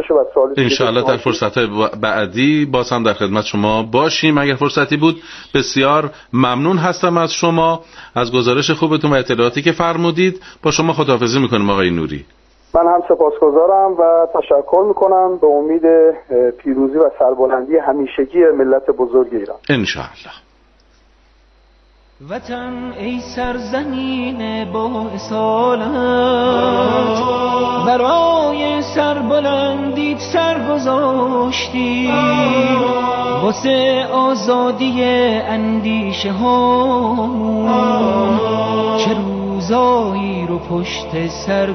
بشه و سوالی ان شاء الله در فرصت‌های بعدی باز هم در خدمت شما باشیم اگر فرصتی بود. بسیار ممنون هستم از شما، از گزارش خوبتون و اطلاعاتی که فرمودید. با شما خداحافظی می‌کنم آقای نوری. من هم سپاسگزارم و تشکر می‌کنم، به امید پیروزی و سربلندی همیشگی ملت بزرگ ایران ان شاء الله. وطن ای سرزمین با اصالت، برای سربلندیت سرگذاشتی، واسه آزادی اندیشه هامون چه روزایی رو پشت سر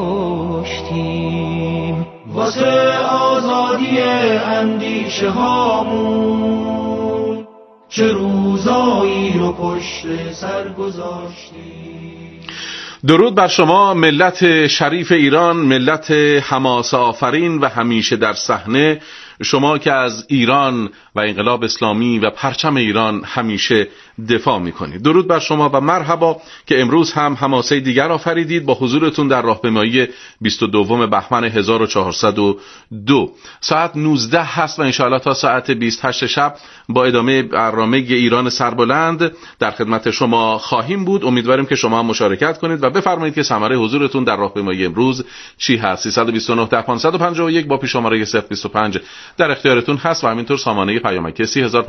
گذاشتیم، واسه آزادی اندیشه هامون چه روزایی رو پشت سر گذاشتیم. درود بر شما ملت شریف ایران، ملت حماسه آفرین و همیشه در صحنه، شما که از ایران و انقلاب اسلامی و پرچم ایران همیشه دفاع میکنید. درود بر شما و مرحبا که امروز هم حماسه دیگر آفریدید با حضورتون در راهپیمایی 22 بهمن 1402. ساعت 19 هست و انشاءالله تا ساعت 28 شب با ادامه برنامه ایران سربلند در خدمت شما خواهیم بود. امیدواریم که شما هم مشارکت کنید و بفرمایید که ثمره حضورتون در راهپیمایی امروز چی هست. 329 تا 551 با پیش‌شماره 025 در اختیارتون هست و همینطور سامانه پیامکی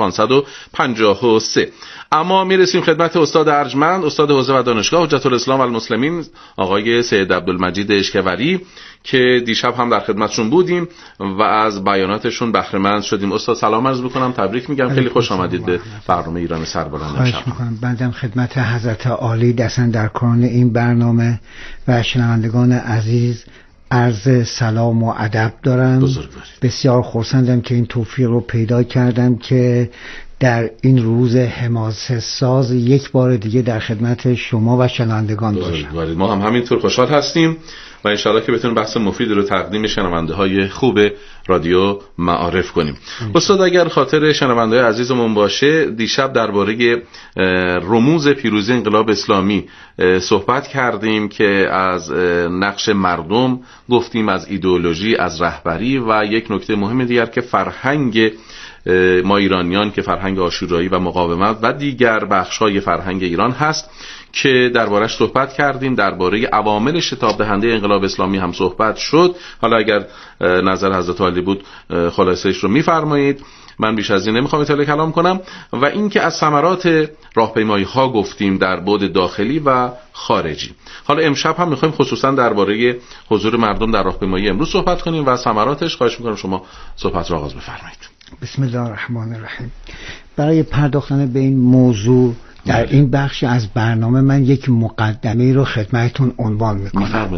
3553. اما میرسیم خدمت استاد ارجمند، استاد حوزه و دانشگاه حجت الاسلام و المسلمین، آقای سید عبدالمجید اشکوری که دیشب هم در خدمتشون بودیم و از بیاناتشون بهره مند شدیم. استاد سلام عرض میکنم، تبریک میگم، خیلی خوش آمدید به برنامه ایران سربلند. خواهش میکنم. بعدم خدمت حضرت عالی دستن در کاران این برنامه و شنوندگان عزیز عرض سلام و ادب دارم. بسیار خرسندم که این توفیق رو پیدا کردم که در این روز حماسه ساز یک بار دیگه در خدمت شما و شنوندگان باشم. ما هم همینطور خوشحال هستیم و انشاءالله که بتونیم بحث مفید رو تقدیم شنونده های خوب رادیو معارف کنیم. استاد اگر خاطر شنونده های عزیزمون باشه، دیشب درباره رموز پیروزی انقلاب اسلامی صحبت کردیم که از نقش مردم گفتیم، از ایدئولوژی، از رهبری و یک نکته مهم دیگر که فرهنگ ما ایرانیان که فرهنگ عاشورایی و مقاومت و دیگر بخش‌های فرهنگ ایران هست که دربارش صحبت کردیم. درباره عوامل شتاب دهنده انقلاب اسلامی هم صحبت شد. حالا اگر نظر حضرت عالی بود خلاصه‌اش رو می‌فرمایید، من بیش از این نمیخوام اطلاع کلام کنم. و اینکه از ثمرات راهپیمایی‌ها گفتیم در بعد داخلی و خارجی. حالا امشب هم می‌خوایم خصوصا درباره حضور مردم در راهپیمایی امروز صحبت کنیم و ثمراتش. خواهش می‌کنم شما صحبت را آغاز بفرمایید. بسم الله الرحمن الرحیم. برای پرداختن به این موضوع در این بخش از برنامه من یک مقدمه رو خدمتتون عنوان میکنم.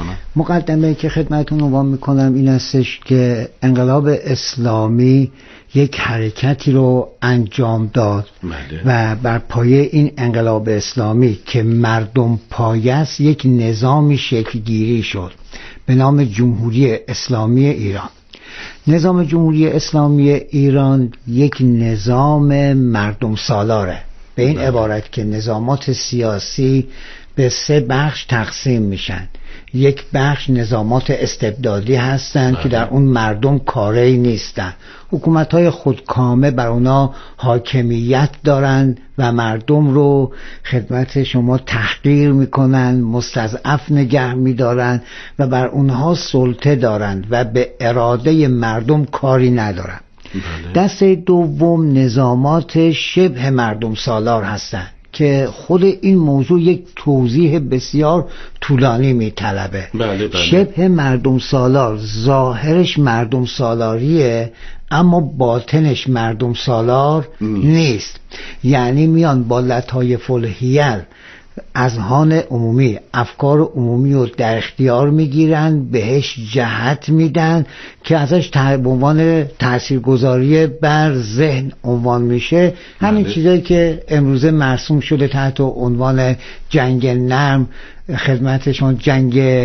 مقدمه که خدمتتون عنوان میکنم این استش که انقلاب اسلامی یک حرکتی رو انجام داد و بر پایه این انقلاب اسلامی که مردم پایه است یک نظامی شکل گیری شد به نام جمهوری اسلامی ایران. نظام جمهوری اسلامی ایران یک نظام مردم سالاره، به این عبارت که نظامات سیاسی به 3 بخش تقسیم میشن. یک بخش نظامات استبدادی هستند که در اون مردم کاری نیستن، حکومت‌های خودکامه بر اونا حاکمیت دارن و مردم رو خدمت شما تحقیر میکنن، مستضعف نگه میدارن و بر اونها سلطه دارن و به اراده مردم کاری ندارن. دسته دوم نظامات شبه مردم سالار هستند که خود این موضوع یک توضیح بسیار طولانی میطلبه. شبه مردم سالار ظاهرش مردم سالاریه اما باطنش مردم سالار نیست. یعنی میان با لطایف الحیل اذهان عمومی، افکار عمومی رو در اختیار میگیرن، بهش جهت میدن که ازش به عنوان تاثیرگذاری بر ذهن عنوان میشه. همین چیزایی که امروزه مرسوم شده تحت عنوان جنگ نرم، خدمتشون جنگ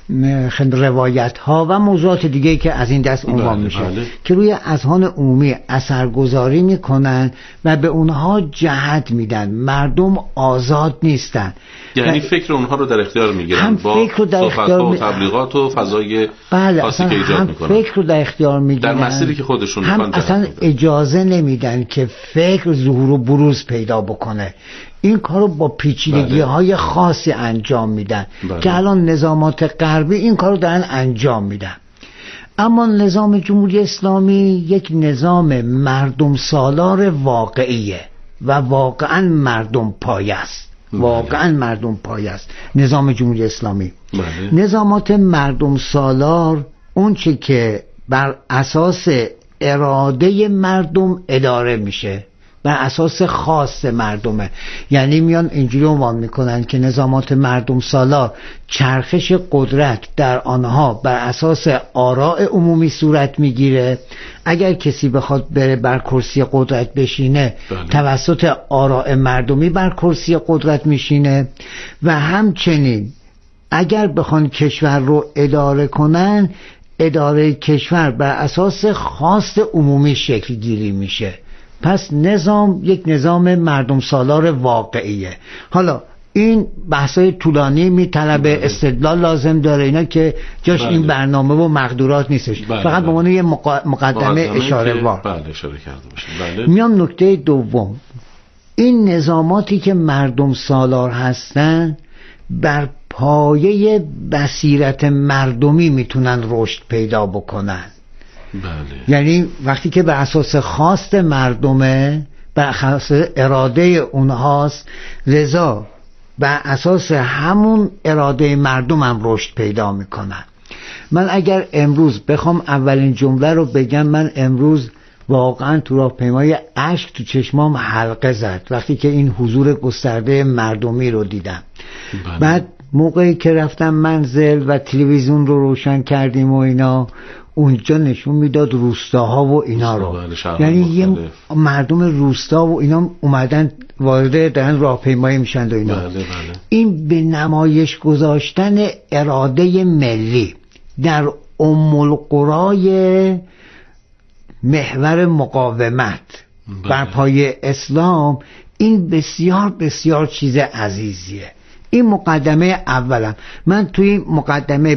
روایت ها و موضوعات دیگه که از این دست عنوان میشه که روی اذهان عمومی اثرگذاری میکنن و به اونها جهت میدن. مردم آزاد نیستن، یعنی فکر اونها رو در اختیار میگیرن با صحبت‌ها و تبلیغات و فضای خاصی که ایجاد میکنن. فکر رو در اختیار میگیرن در مسیری که خودشون هم اصلا اجازه نمیدن که فکر ظهور و بروز پیدا بکنه. این کارو با پیچیدگی‌های خاصی انجام میدن که الان نظامات غربی این کارو دارن انجام میدن. اما نظام جمهوری اسلامی یک نظام مردم سالار واقعیه و واقعا مردم پایه است. واقعا مردم پایه است نظام جمهوری اسلامی. نظامات مردم سالار اون چه که بر اساس اراده مردم اداره میشه، بر اساس خاص مردمه. یعنی میان اینجوری عنوان میکنن که نظامات مردم سالار چرخش قدرت در آنها بر اساس آراء عمومی صورت میگیره. اگر کسی بخواد بره بر کرسی قدرت بشینه توسط آراء مردمی بر کرسی قدرت میشینه و همچنین اگر بخوان کشور رو اداره کنن، اداره کشور بر اساس خواست عمومی شکل گیری میشه. پس نظام یک نظام مردم سالار واقعیه. حالا این بحثای طولانی میطلبه، استدلال لازم داره، اینا که جاش این برنامه و مقدورات نیستش. فقط به عنوان یه مقدمه اشاره وار اشاره کرده باشیم. میام نکته دوم، این نظاماتی که مردم سالار هستن بر پایه بصیرت مردمی میتونن رشد پیدا بکنن. یعنی وقتی که بر اساس خواست مردمه، بر اساس اراده اونهاست، لذا بر اساس همون اراده مردمم رشد پیدا میکنن. من اگر امروز بخوام اولین جمله رو بگم، من امروز واقعا تو راهپیمای اشک تو چشمام حلقه زد وقتی که این حضور گسترده مردمی رو دیدم. بعد موقعی که رفتم منزل و تلویزیون رو روشن کردیم و اینا، اونجا نشون میداد روستاها و اینا رو، یعنی یه مردم روستا و اینا اومدن وارد دارن راهپیمایی میشن و اینا. این به نمایش گذاشتن اراده ملی در ام القرای محور مقاومت بر پای اسلام، این بسیار بسیار چیز عزیزیه. این مقدمه اولم. من توی مقدمه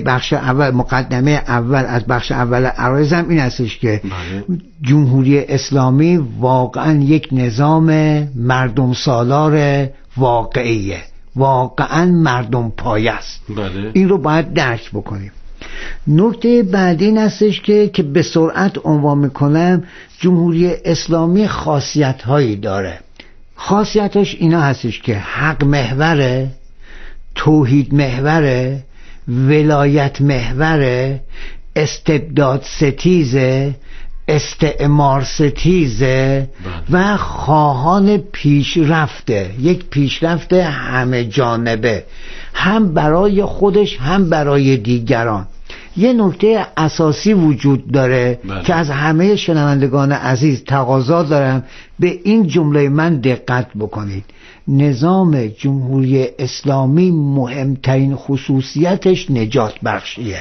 اول از بخش اول عرایزم این هستش که جمهوری اسلامی واقعا یک نظام مردم سالار واقعیه، واقعا مردم پایه است. این رو باید درک بکنیم. نکته بعدی این هستش که به سرعت عنوان میکنم، جمهوری اسلامی خاصیت هایی داره. خاصیتش اینا هستش که حق محوره، توحید محوره، ولایت محوره، استبداد ستیزه، استعمار ستیزه و خواهان پیشرفته، یک پیشرفت همه جانبه، هم برای خودش هم برای دیگران. یه نکته اساسی وجود داره که از همه شنوندگان عزیز تقاضا دارم به این جمله من دقت بکنید. نظام جمهوری اسلامی مهمترین خصوصیتش نجات بخشیه.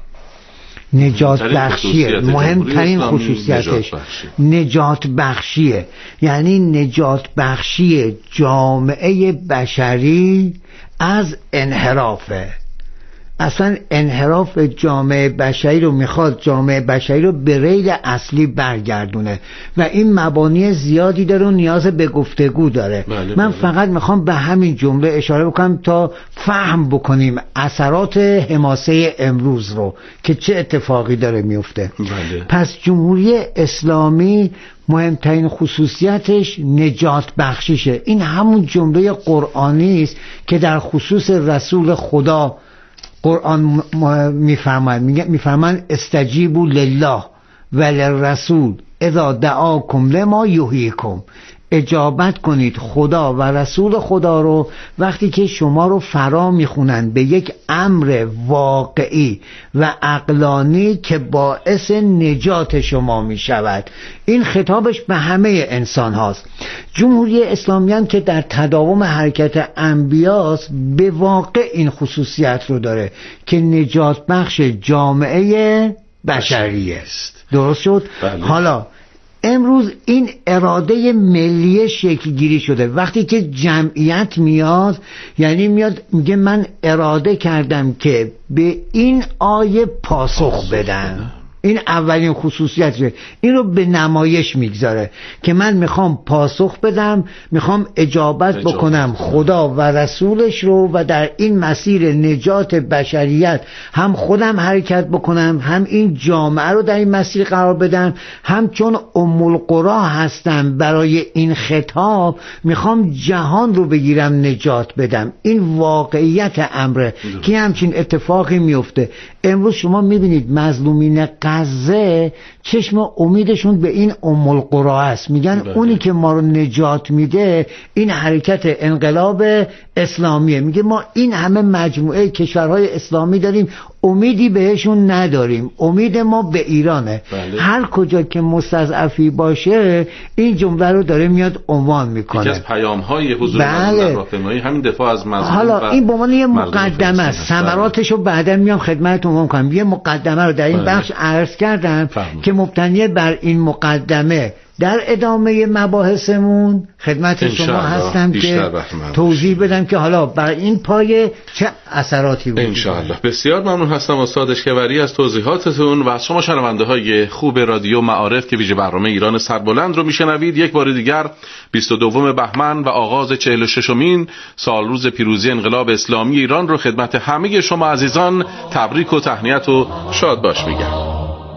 مهمترین خصوصیتش نجات بخشیه. یعنی نجات بخشی جامعه بشری از انحرافه. اصلا انحراف جامعه بشری رو میخواد جامعه بشری رو به ریل اصلی برگردونه و این مبانی زیادی داره و نیاز به گفتگو داره. من فقط میخوام به همین جمله اشاره بکنم تا فهم بکنیم اثرات حماسه امروز رو که چه اتفاقی داره میفته. پس جمهوری اسلامی مهمترین خصوصیتش نجات بخشیشه. این همون جمله قرآنی است که در خصوص رسول خدا قرآن میفرماید استجیبوا لله و للرسول اذا دعاکم لما یحییکم. اجابت کنید خدا و رسول خدا رو وقتی که شما رو فرا میخونن به یک امر واقعی و عقلانی که باعث نجات شما میشود. این خطابش به همه انسان هاست. جمهوری اسلامی هم که در تداوم حرکت انبیاست به واقع این خصوصیت رو داره که نجات بخش جامعه بشریه است. درست شد؟ بله. حالا امروز این اراده ملی شکل گیری شده. وقتی که جمعیت میاد یعنی میاد میگه من اراده کردم که به این آیه پاسخ بدم. این اولین خصوصیتشه. این رو به نمایش میگذاره که من میخوام پاسخ بدم، میخوام اجابت بکنم خدا و رسولش رو و در این مسیر نجات بشریت هم خودم حرکت بکنم، هم این جامعه رو در این مسیر قرار بدم، هم چون ام القری هستم برای این خطاب میخوام جهان رو بگیرم نجات بدم. این واقعیت امره که همچین اتفاقی میفته. امروز شما میبینید مظلومین غزه چشم امیدشون به این ام القری است. میگن اونی که ما رو نجات میده این حرکت انقلاب اسلامیه. میگه ما این همه مجموعه کشورهای اسلامی داریم، امیدی بهشون نداریم، امید ما به ایرانه. هر کجا که مستضعفی باشه این جمله رو داره میاد عنوان میکنه. یکی از پیام‌های حضور در راهپیمایی همین دفاع از مظلوم. حالا این به عنوان یه مقدمه است، ثمراتشو بعداً میام خدمتتون عنوان کنم. یه مقدمه رو در این بخش عرض کردم که مبتنی بر این مقدمه در ادامه مباحثمون خدمت شما هستم که توضیح بدم که حالا بر این پایه چه اثراتی بود. انشاءالله. بسیار ممنون هستم استاد اشکوری از توضیحاتتون و از شما شنونده های خوب رادیو معارف که ویژه برنامه ایران سربلند رو میشنوید. یک بار دیگر 22 بهمن و آغاز 46مین سال روز پیروزی انقلاب اسلامی ایران رو خدمت همه شما عزیزان تبریک و تهنیت و شاد باش میگم.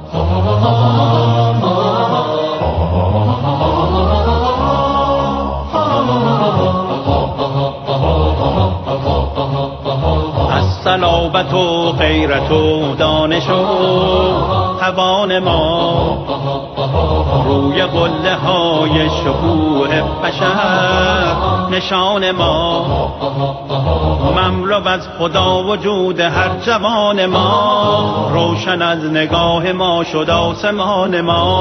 صلابت و غیرت و دانش و توان ما روی قله های شکوه بشر نشان ما مملو از خدا وجود هر جوان ما روشن از نگاه ما شد آسمان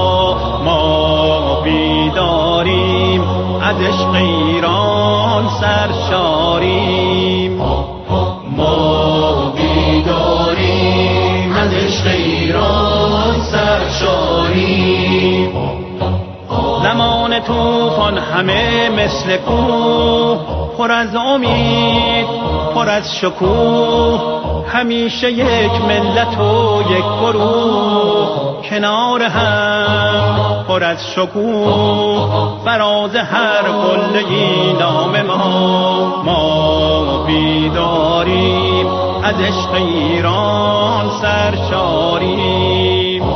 ما بیداریم از عشق ایران سرشاریم ما بیداریم از عشق ایران سرشاریم زمان طوفان همه مثل کوه پر از امید پر از شکوه همیشه یک ملت و یک گروه کنار هم پر از شکوه فراز هر قله‌ای نام ما بیداریم از عشق ایران سرشاریم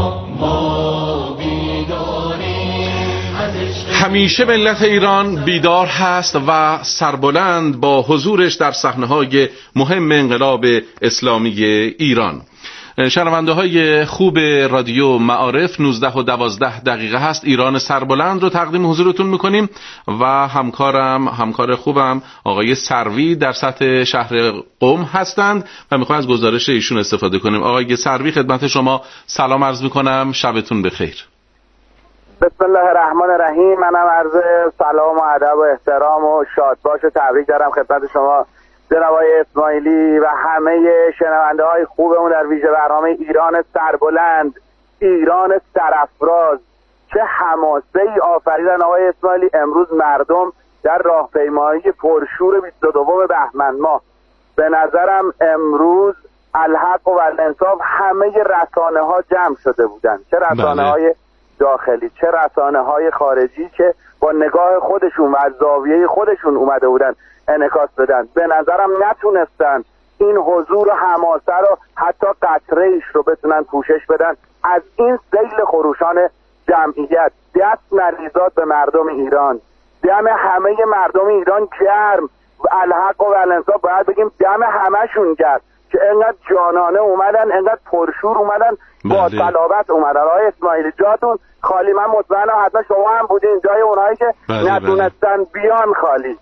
همیشه ملت ایران بیدار هست و سربلند با حضورش در صحنه‌های مهم انقلاب اسلامی ایران. شنونده های خوب رادیو معارف 19 و 12 دقیقه هست ایران سربلند رو تقدیم حضورتون میکنیم و همکار خوبم آقای سروی در سطح شهر قم هستند و میخوایم از گزارش ایشون استفاده کنیم. آقای سروی خدمت شما سلام عرض میکنم، شبتون بخیر. بسم الله الرحمن الرحیم. منم عرض سلام و ادب و احترام و شادباش و تبریک دارم خدمت شما جناب آقای اسماعیلی و همه شنونده های خوبمون در ویژه برنامه ایران سربلند، ایران سرافراز. چه حماسه ای آفریدن آقای اسماعیلی امروز مردم در راهپیمایی پرشور 22 بهمن ماه. به نظرم امروز الحق و الانصاف همه رسانه ها جمع شده بودن، چه رسانه های داخلی چه رسانه های خارجی که با نگاه خودشون و از زاویه خودشون اومده بودن انعکاس بدن. به نظرم نتونستن این حضور و حماسه رو حتی قطره‌ایش رو بتونن پوشش بدن از این سیل خروشان جمعیت. دست مریضات به مردم ایران، دم همه مردم ایران گرم، الحق و الانصاف باید بگیم دم همشون گرم که انقدر جانانه اومدن، انقدر پرشور اومدن با صلابت اومدن. آقای اسماعیلی جاتون خالی، من مطمئنم حتما شما هم بودین جای اونهایی که نتونستن بیان خالی.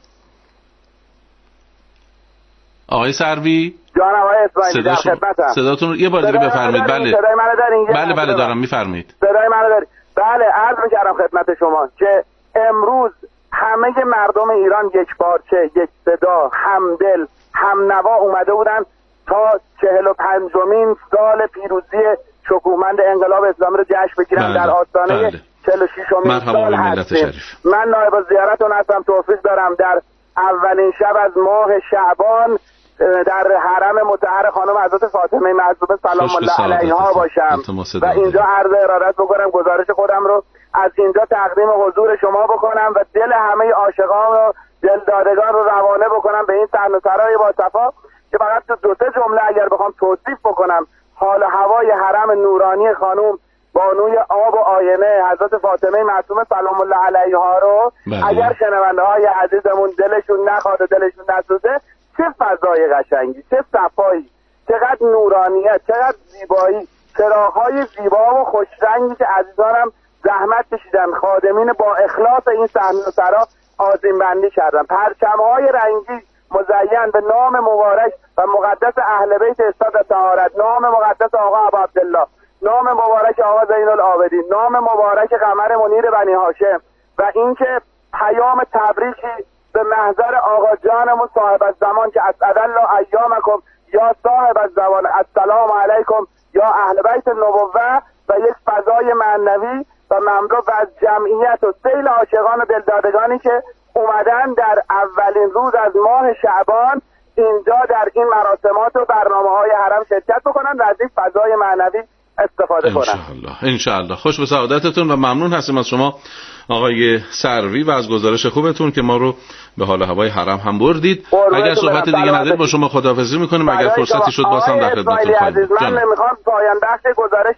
آقای سروی جانم آقای اسماعیلی در خدمتم. صداتون یه بار دیگه بفرمایید. بله صدای منو دارین؟ بله دارم، میفرمایید. صدای منو دارین؟ بله عرض می‌کردم خدمت شما که امروز همه مردم ایران یک پارچه، یک صدا، همدل، همنوا اومده بودن تا 45مین سال پیروزی شکوهمند انقلاب اسلامی رو جشن بگیرن. در آستانه 46مین سال هستیم. من نایب الزیارتون هستم، توفیق دارم در اولین شب از ماه شعبان در حرم مطهر خانم حضرت فاطمه معصومه سلام الله علیها باشم و اینجا عرض ارادت بکنم، گزارش خودم رو از اینجا تقدیم حضور شما بکنم و دل همه عاشقان و دلدادگان رو روانه بکنم به این صحنه‌سرای با صفا که فقط تو 2-3 جمله اگر بخوام توصیف بکنم حال هوای حرم نورانی خانم بانوی آب و آینه حضرت فاطمه معصومه سلام الله علیها رو اگر شنونده های عزیزمون دلشون نخواد و دلشون نسوزه، چه فضای قشنگی، چه صفایی، چقدر نورانیت، چقدر زیبایی، چراغ‌های زیبا و خوشرنگی که عزیزانم زحمت کشیدن، خادمین با اخلاص این صحنه‌سرا آذین بندی کردن، پرچم‌های رنگی مزین به نام مبارک و مقدس اهل بیت استاد طهارت، نام مقدس آقا ابو عبدالله، نام مبارک آقا زین العابدین، نام مبارک قمر منیر بنی هاشم و اینکه پیام تبریکی به محضر آقا جانمون صاحب الزمان که اسعد الله ایامکم یا صاحب الزمان، السلام علیکم یا اهل بیت النبوه و یک فضای معنوی و مملو از جمعیت و سیل عاشقان و دلدادگانی که اومدن در اولین روز از ماه شعبان اینجا در این مراسمات و برنامه‌های حرم شرکت بکنن و از این فضای معنوی استفاده کنن. انشاءالله. خوش به سعادتتون و ممنون هستیم از شما آقای سروی و از گزارش خوبتون که ما رو به حال هوای حرم هم بردید. اگر صحبت دیگه ندارید با شما خداحافظی میکنیم. اگر فرصتی شد بازم در خدمتتون خواهیم. من میخوام پایان بخش گزارش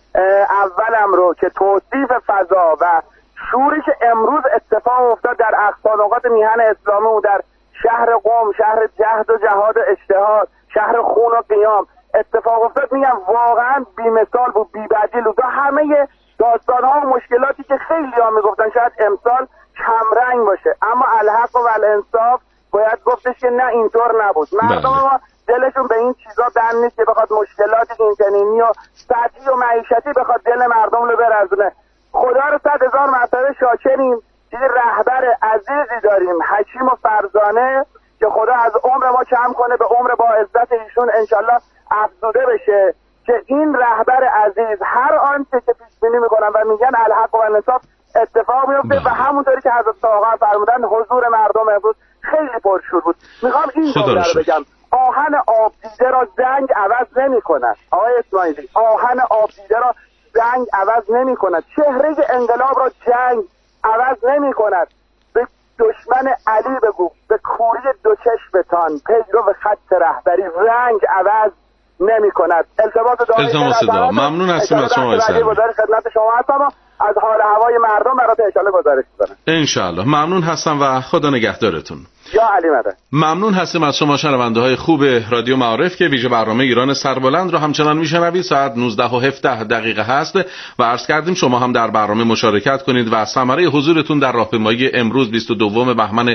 اولم رو که توصیف فضا و شوری که امروز اتفاق افتاد در اقصا نقاط میهن اسلامی و در شهر قم، شهر جهد و جهاد و اجتهاد، شهر خون و قیام اتفاق افتاد، میگم واقعا بی‌مثال بود، بی‌بدیل بود. همه داستان‌ها و مشکلاتی که خیلی‌ها میگفتن شاید امسال کمرنگ باشه، اما الحق و الانصاف باید گفتش که نه اینطور نبود. مردم ما دلشون به این چیزا بند نیست که بخواد مشکلات اینترنتی و سطحی و معیشتی بخواد دل مردم رو برزونه. خدا رو 100,000 مرتبه شاکریم که رهبر عزیزی داریم، حکیم و فرزانه، که خدا از عمر ما کم کنه، به عمر با عزت ایشون انشالله افزوده بشه، که این رهبر عزیز هر آنچه که پیش بینی میکنن و میگن الحق و الانصاف اتفاق میفته و همونطوری که حضرت آقا فرمودن حضور مردم امروز خیلی پرشور بود. میخوام این جمله رو بگم، آهن آب دیده را زنگ عوض نمی‌کند. آقای اسماعیلی، آهن آب دیده را زنگ عوض نمی‌کند، چهره انقلاب را جنگ عوض نمی‌کند. به دشمن علی بگو به کوری دو چشمتان پیرو به خط رهبری رنگ عوض نمی‌کند. التماس صدا. ممنون هستیم از شما ایسان. گزارش خدمت شما هستم از حال هوای مردم براتون انشالله گزارش می‌کنم. انشالله. ممنون هستم و خدا نگهدارتون. یا علی مدد. ممنون هستیم از شما شنونده‌های خوب رادیو معارف که ویژه برنامه ایران سربلند رو همچنان میشنوید. ساعت 19:17 هست و عرض کردیم شما هم در برنامه مشارکت کنید و ثمره حضورتون در راهپیمایی امروز 22 بهمن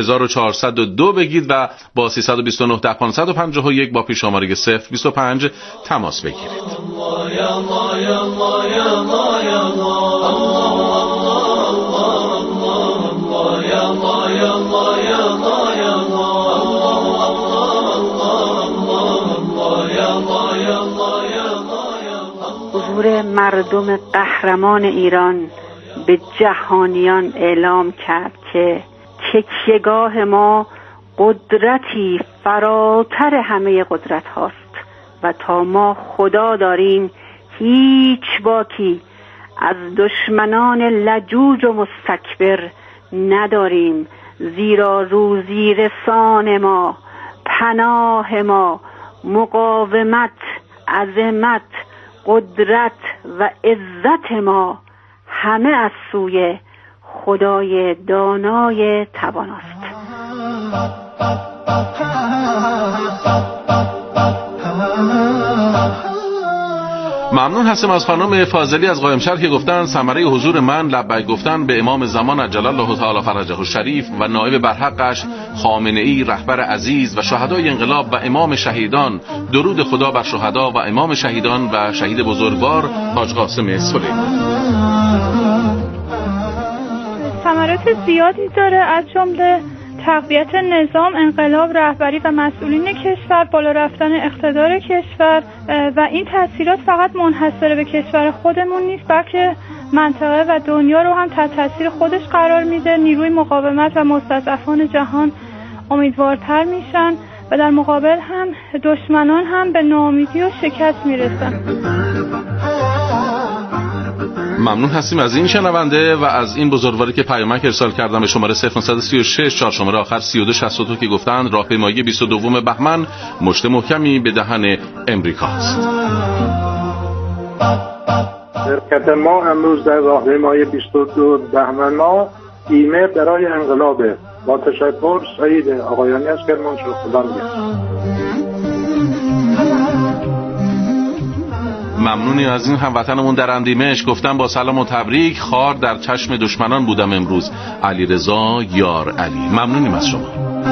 1402 بگید و با 329 ده 551 با پیش‌شماره 025 تماس بگیرید. حضور مردم قهرمان ایران به جهانیان اعلام کرد که تکیه‌گاه ما قدرتی فراتر همه قدرت هاست و تا ما خدا داریم هیچ باکی از دشمنان لجوج و مستکبر نداریم، زیرا روزی رسان ما، پناه ما، مقاومت، عظمت، قدرت و عزت ما همه از سوی خدای دانای تواناست. ممنون هستم از خانم فاضلی از قائمشهر که گفتن ثمره حضور من لبیک گفتن به امام زمان عجل الله تعالی فرجه الشریف و نایب برحقش خامنه ای رهبر عزیز و شهدای انقلاب و امام شهیدان. درود خدا بر شهدا و امام شهیدان و شهید بزرگوار حاج قاسم سلیمانی. ثمرات زیادی داره، از جمله تقویت نظام، انقلاب، رهبری و مسئولین کشور، بالا رفتن اقتدار کشور و این تاثیرات فقط منحصر به کشور خودمون نیست، بلکه منطقه و دنیا رو هم تحت تاثیر خودش قرار میده. نیروی مقاومت و مستضعفان جهان امیدوارتر میشن و در مقابل هم دشمنان هم به ناامیدی و شکست میرسن. ممنون هستیم از این شنونده و از این بزرگواری که پیامک ارسال کردم به شماره 0936 4 شماره آخر 3262 که گفتند راهپیمایی 22 بهمن مشت محکمی به دهن امریکاست. شرکت ما امروز در راهپیمایی 22 بهمن ما ایمه برای انقلابه. با تشکر، سعید آقایانی از کرمانشاه. خدا نگهدار. ممنونی از این هموطنمون در اندیمشق گفتن با سلام و تبریک، خار در چشم دشمنان بودم امروز. علیرضا یار علی. ممنونیم از شما.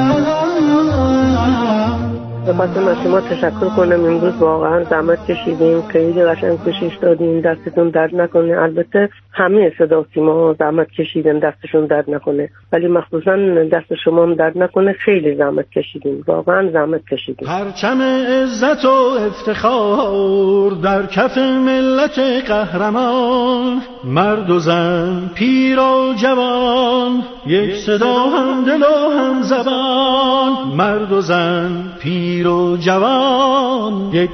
بخواستم از شما تشکر کنم، امروز واقعا زحمت کشیدیم، خیلی قشنگ کوشش دادیم، دستتون درد نکنه. البته همه صدا سیما زحمت کشیدن، دستشون درد نکنه، ولی مخصوصا دست شما هم درد نکنه. خیلی زحمت کشیدیم، واقعا زحمت کشیدیم. پرچم عزت و افتخار در کف ملت قهرمان، مرد و زن، پیر و جوان، یک صدا هم دل و هم زبان. مرد و زن، پیر و جوان، یک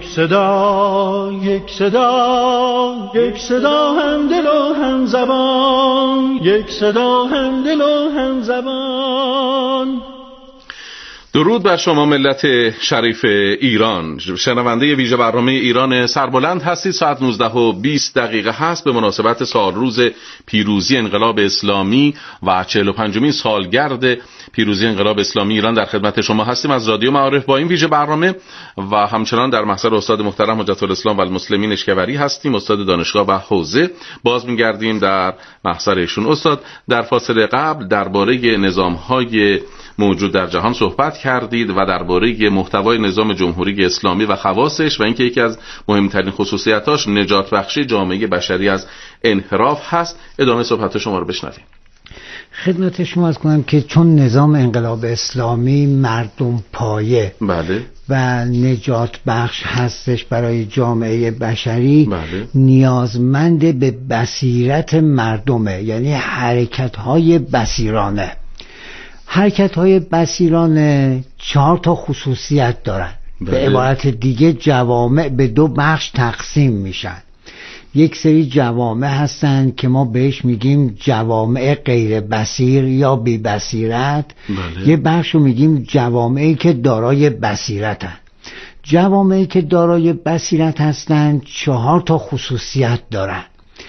صدا، یک صدا، یک صدا هم دل و هم زبان، یک صدا هم دل و هم زبان. درود بر شما ملت شریف ایران. شنونده ویژه برنامه ایران سربلند هستید. ساعت 19:20 هست به مناسبت سالروز پیروزی انقلاب اسلامی و 45مین سالگرد پیروزی انقلاب اسلامی ایران در خدمت شما هستیم از رادیو معارف با این ویژه برنامه و همچنان در محضر استاد محترم حجت الاسلام و المسلمین اشکوری هستیم، استاد دانشگاه و حوزه. باز می‌گردیم در محضر ایشون. استاد، در فاصله قبل درباره نظام‌های موجود در جهان صحبت کردید و درباره محتوای نظام جمهوری اسلامی و خواصش و اینکه یکی از مهمترین خصوصیتاش نجات بخشی جامعه بشری از انحراف هست. ادامه صحبت شما رو بشنویم. خدمت شما عرض کنم که چون نظام انقلاب اسلامی مردم پایه بله و نجات بخش هستش برای جامعه بشری، بله. نیازمند به بصیرت مردمه، یعنی حرکت‌های بصیرانه. حرکت‌های بصیرانه 4 خصوصیت دارن. بله. به عبارت دیگه جوامع به 2 بخش تقسیم میشن. یک سری جوامع هستن که ما بهش میگیم جوامع غیر بصیر یا بی بصیرت. بله. یه بخش رو میگیم جوامعی که دارای بصیرتن. جوامعی که دارای بصیرت هستن 4 خصوصیت دارن.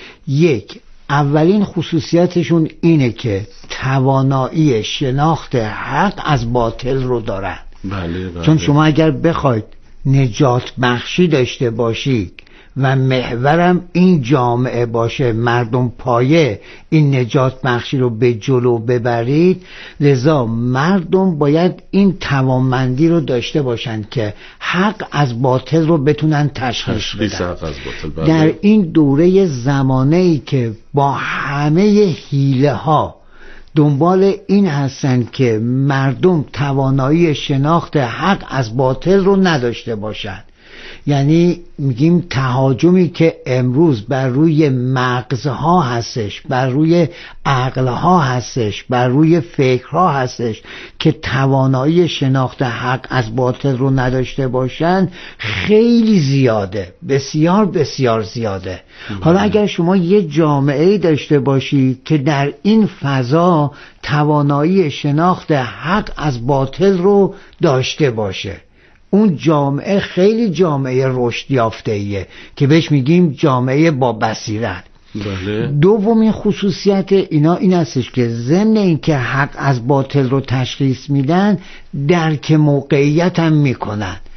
اولین خصوصیتشون اینه که توانایی شناخت حق از باطل رو دارن. بله. چون شما اگر بخواید نجات بخشی داشته باشید و محورم این جامعه باشه، مردم پایه این نجات بخشی رو به جلو ببرید، لذا مردم باید این توانمندی رو داشته باشند که حق از باطل رو بتونن تشخیص بدن. در این دوره زمانه‌ای که با همه حیله ها دنبال این هستن که مردم توانایی شناخت حق از باطل رو نداشته باشند، یعنی میگیم تهاجمی که امروز بر روی مغزها هستش، بر روی عقلها هستش، بر روی فکرها هستش که توانایی شناخت حق از باطل رو نداشته باشن، خیلی زیاده، بسیار بسیار زیاده. حالا اگر شما یه جامعه داشته باشی که در این فضا توانایی شناخت حق از باطل رو داشته باشه، اون جامعه خیلی جامعه رشد یافته‌ایه که بهش میگیم جامعه با بصیرت. بله. دومین خصوصیت اینا این هستش که ضمن این که حق از باطل رو تشخیص میدن، درک موقعیت هم میکنن.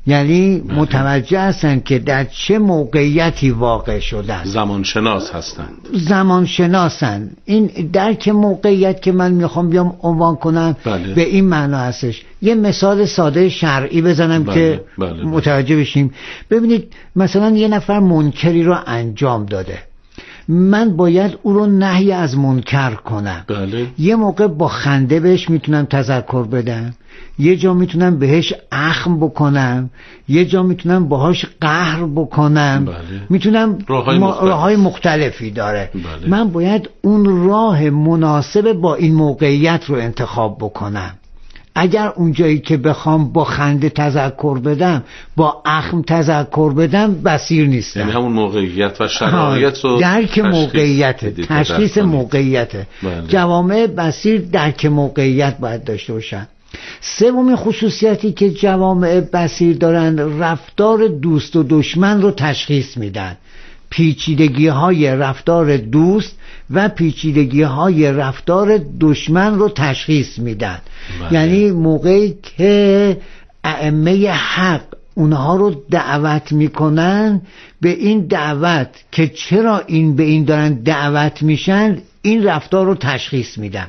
یعنی متوجه هستن که در چه موقعیتی واقع شدن، زمانشناس هستند، زمانشناسن. این درک موقعیت که من میخوام بیام عنوان کنم به این معنا هستش. یه مثال ساده شرعی بزنم که متوجه بشیم. ببینید مثلا یه نفر منکری رو انجام داده، من باید او رو نهی از منکر کنم. یه موقع با خنده بهش میتونم تذکر بدم، یه جا میتونم بهش اخم بکنم، یه جا میتونم باهاش قهر بکنم. میتونم راههای مختلفی داره. من باید اون راه مناسب با این موقعیت رو انتخاب بکنم. اگر اونجایی که بخوام با خنده تذکر بدم، با اخم تذکر بدم، بصیر نیستم. یعنی همون موقعیت و شرایط رو درک موقعیت، تشخیص موقعیت. جوامع بصیر درک موقعیت باید داشته باشن. سومین خصوصیتی که جوامع بصیر دارن، رفتار دوست و دشمن رو تشخیص میدن. پیچیدگی‌های رفتار دوست و پیچیدگی‌های رفتار دشمن رو تشخیص میدن. یعنی موقعی که ائمه حق اونها رو دعوت میکنن به این دعوت که چرا این به این دارن دعوت میشن، این رفتار رو تشخیص میدن.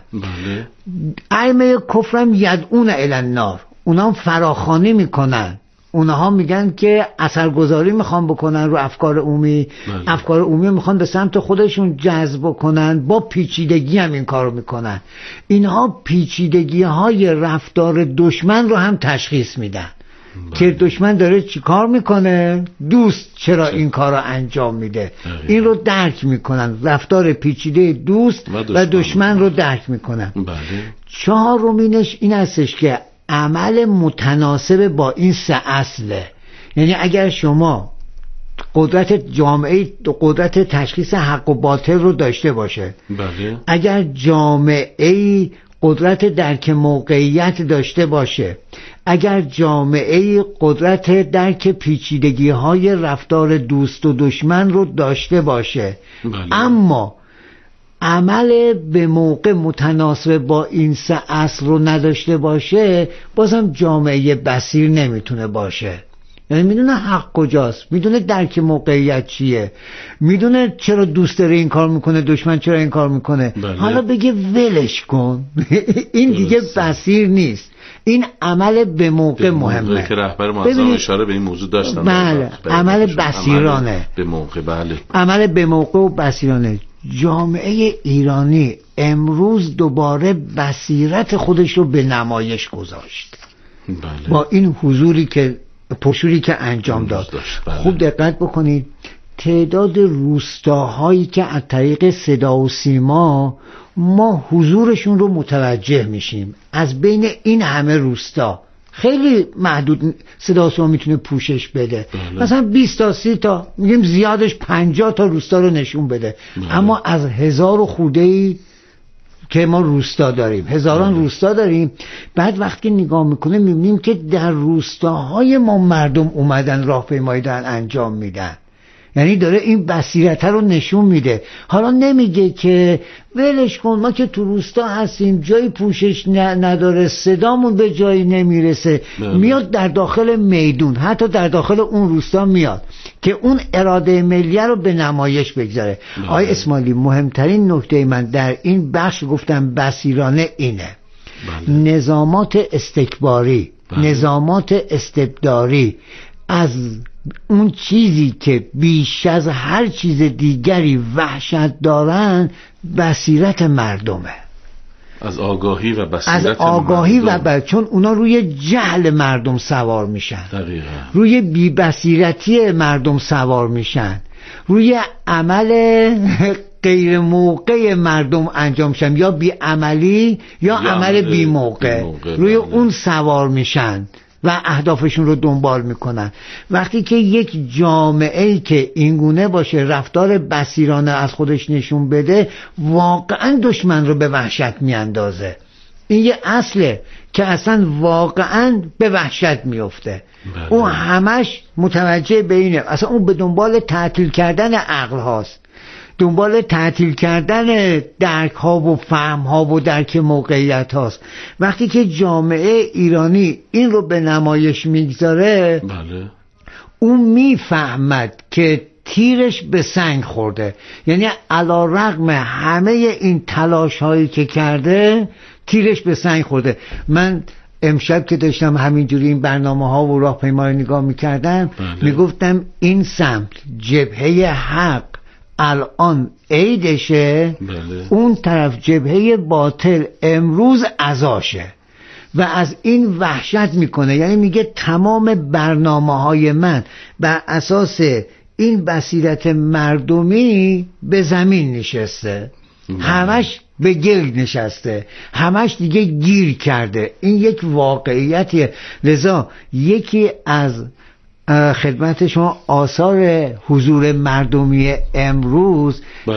ائمه کفرم یدعون الی النار، اونها فراخوانی میکنن، اونها میگن که اثرگذاری میخوان بکنن رو افکار عمومی، افکار عمومی میخوان به سمت خودشون جذب کنن، با پیچیدگی هم این کارو میکنن. اینها پیچیدگی های رفتار دشمن رو هم تشخیص میدن که دشمن داره چی کار میکنه، دوست چرا این کار رو انجام میده. این رو درک میکنن، رفتار پیچیده دوست و دشمن رو درک میکنن. چهارمینش این هستش که عمل متناسب با این سه اصله. یعنی اگر شما قدرت جامعه، قدرت تشخیص حق و باطل رو داشته باشه، اگر جامعه قدرت درک موقعیت داشته باشه، اگر جامعه قدرت درک پیچیدگی های رفتار دوست و دشمن رو داشته باشه، اما عمل به موقع متناسب با این سه اصل رو نداشته باشه، بازم جامعه بصیر نمیتونه باشه. یعنی میدونه حق کجاست، میدونه درک موقعیت چیه، میدونه چرا دوست داره این کار میکنه، دشمن چرا این کار میکنه. حالا بگه ولش کن این دیگه بصیر نیست. این عمل به موقع مهمه که رهبر معظم اشاره به این موضوع داشتن. بله، عمل بصیرانه، به موقع. بله، عمل به موقع و بصیرانه. جامعه ایرانی امروز دوباره بصیرت خودش رو به نمایش گذاشت. با این حضوری که پرشوری که انجام داد. خوب دقت بکنید، تعداد روستاهایی که از طریق صدا و سیما ما حضورشون رو متوجه میشیم، از بین این همه روستا خیلی محدود صدا و سیما میتونه پوشش بده. مثلا 20 تا 30 تا، میگیم زیادش 50 تا روستا رو نشون بده. اما از 1000 خورده‌ای که ما روستا داریم، هزاران روستا داریم، بعد وقتی نگاه میکنه میبینیم که در روستاهای ما مردم اومدن راهپیمایی دارن انجام میدن. یعنی داره این بصیرت رو نشون میده. حالا نمیگه که ولش کن ما که تو روستا هستیم جایی پوشش نداره، صدامون به جایی نمیرسه. میاد در داخل میدون، حتی در داخل اون روستا میاد که اون اراده ملیه رو به نمایش بگذاره. آقای اسماعیلی، مهمترین نکته من در این بخش گفتم بصیرانه اینه. نظامات استکباری، نظامات استبداری از اون چیزی که بیش از هر چیز دیگری وحشت دارن بصیرت مردمه. از آگاهی و بصیرت، از آگاهی و چون اونا روی جهل مردم سوار میشن، دقیقا. روی بی بصیرتی مردم سوار میشن، روی عمل غیر موقع مردم انجام میشن، یا بی عملی یا عمل بی موقع. روی اون سوار میشن و اهدافشون رو دنبال میکنن. وقتی که یک جامعه‌ای که اینگونه باشه، رفتار بصیرانه از خودش نشون بده، واقعا دشمن رو به وحشت میاندازه. این یه اصله که اصلا واقعا به وحشت میفته. اون همش متوجه به اینه، اصلا اون به دنبال تعطیل کردن عقل هاست. دنبال تعطیل کردن درک ها و فهم ها و درک موقعیت هاست. وقتی که جامعه ایرانی این رو به نمایش میگذاره، بله، اون میفهمد که تیرش به سنگ خورده. یعنی علی‌رغم همه این تلاش هایی که کرده، تیرش به سنگ خورده. من امشب که داشتم همینجوری این برنامه ها و راهپیما رو نگاه میکردم، میگفتم این سمت جبهه حق الان عیدشه، اون طرف جبهه باطل امروز عزاشه و از این وحشت میکنه. یعنی میگه تمام برنامه های من بر اساس این بصیرت مردمی به زمین نشسته، همش به گل نشسته، همش دیگه گیر کرده. این یک واقعیتیه. لذا یکی از خدمت شما آثار حضور مردمی امروز